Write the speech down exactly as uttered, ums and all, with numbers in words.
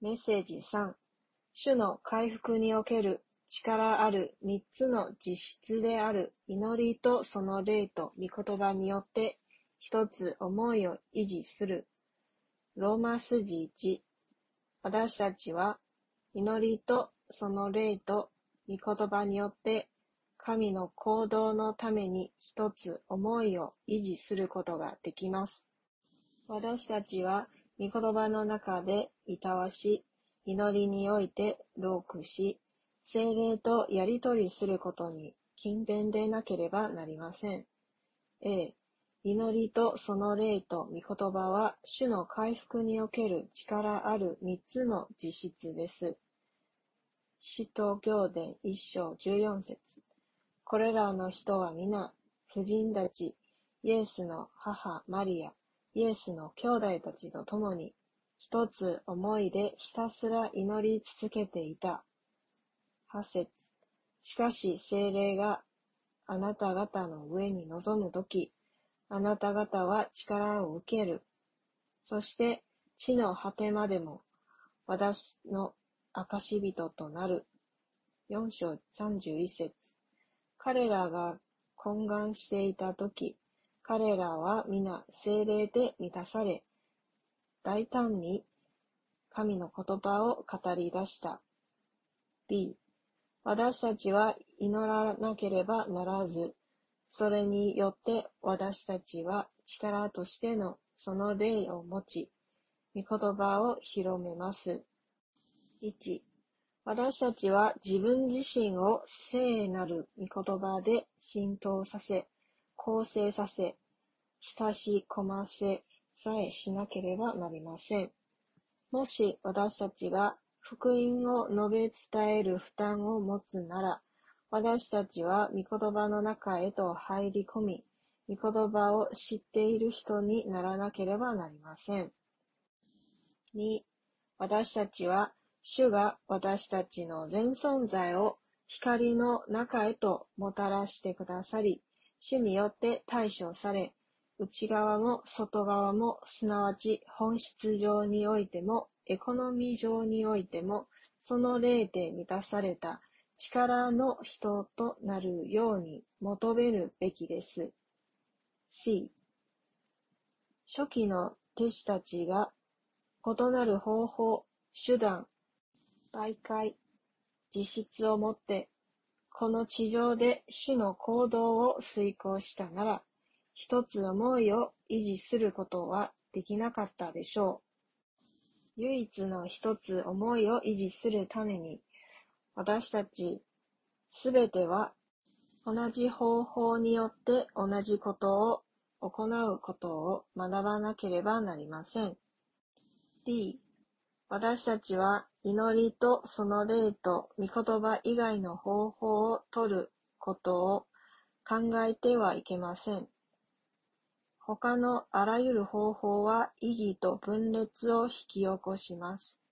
メッセージさん、主の回復における力ある三つの実質である祈りとその霊と御言葉によって一つ思いを維持する。ローマ数字いち、私たちは祈りとその霊と御言葉によって神の行動のために一つ思いを維持することができます。私たちは御言葉の中でいたわし、祈りにおいて同苦し、聖霊とやりとりすることに勤勉でなければなりません。A、祈りとその霊と御言葉は主の回復における力ある三つの実質です。使徒行伝一章十四節。これらの人は皆、婦人たち、イエスの母マリア、イエスの兄弟たちと共に、一つ思いでひたすら祈り続けていた。八節。しかし聖霊があなた方の上に臨むとき、あなた方は力を受ける。そして地の果てまでも私の証人となる。四章三十一節。彼らが懇願していたとき、彼らは皆聖霊で満たされ、大胆に神の言葉を語り出した。B、私たちは祈らなければならず、それによって私たちは力としてのその霊を持ち、御言葉を広めます。いち、私たちは自分自身を聖なる御言葉で浸透させ、構成させ、親し込ませさえしなければなりません。もし私たちが福音を述べ伝える負担を持つなら、私たちは御言葉の中へと入り込み、御言葉を知っている人にならなければなりません。に、私たちは主が私たちの全存在を光の中へともたらしてくださり、主によって対処され、内側も外側もすなわち本質上においてもエコノミー上においてもその霊で満たされた力の人となるように求めるべきです。C、初期の弟子たちが異なる方法、手段、媒介、実質をもってこの地上で主の行動を遂行したなら、一つ思いを維持することはできなかったでしょう。唯一の一つ思いを維持するために、私たちすべては同じ方法によって同じことを行うことを学ばなければなりません。D、私たちは祈りとその霊と御言葉以外の方法を取ることを考えてはいけません。他のあらゆる方法は意義と分裂を引き起こします。